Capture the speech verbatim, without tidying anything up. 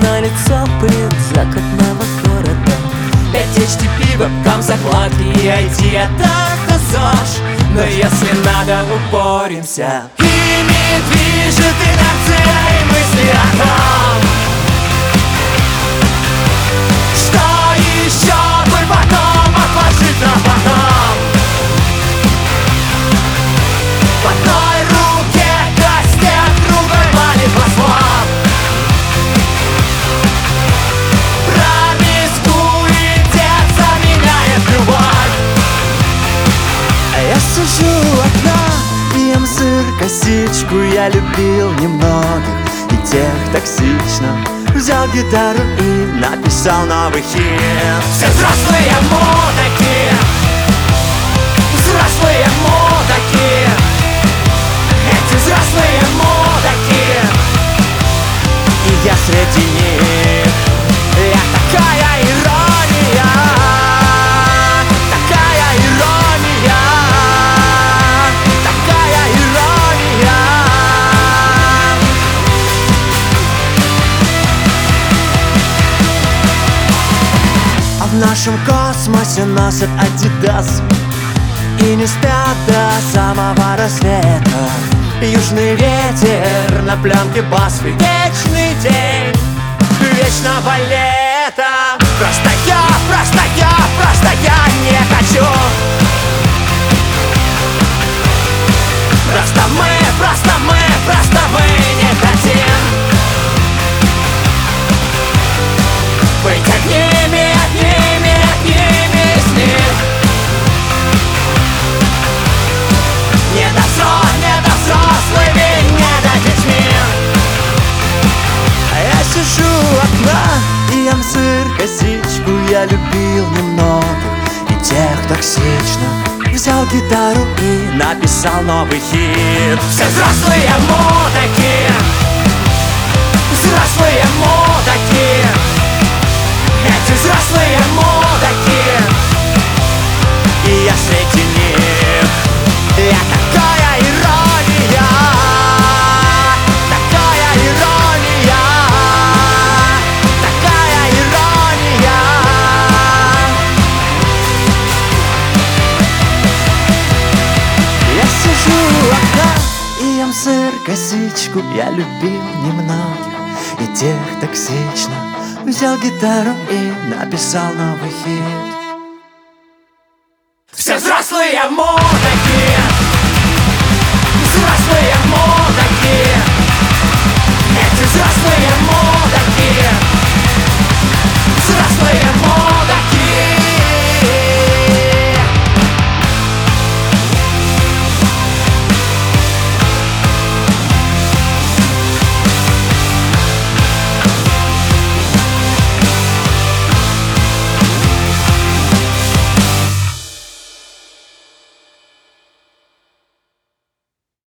на лицо принт закатного города. Пять эйч ди пива, кам закладки и ай ди, а так-то ЗОЖ. Но если надо, упоримся. Ими движет инерция и мысли о том, что еще бы потом отложить на потом. В одной руке кастет, другой молитва слов. Промискуитет заменяет любовь. Я сижу у окна и ем сыр, косичку. Я любил немногих и тех токсично. Взял гитару и написал новый хит. Все взрослые мудаки, взрослые мудаки, эти взрослые мудаки, И я среди них. я такая ирония, такая ирония, такая ирония. А в нашем космосе носят Адидас и не спят до самого рассвета. Южный ветер на пленке бас. Вечный день вечного лета. Просто я, просто я, просто я не хочу. Просто мы, просто мы, просто мы не хотим быть одними, одними, одними из них. Не до взро- не до взрослыми, не до детьми. А я сижу у окна и ем сыр, косичку. Я любил немного и тех токсично. Взял гитару и написал новый хит. Все взрослые мудаки, взрослые мудаки, эти взрослые мудаки, И я среди них. я такая ирония, такая ирония, такая ирония. Я сижу у окна и ем сыр, косичку. Я любил немногих и тех токсично. Взял гитару и написал новый хит. Все взрослые мудаки, взрослые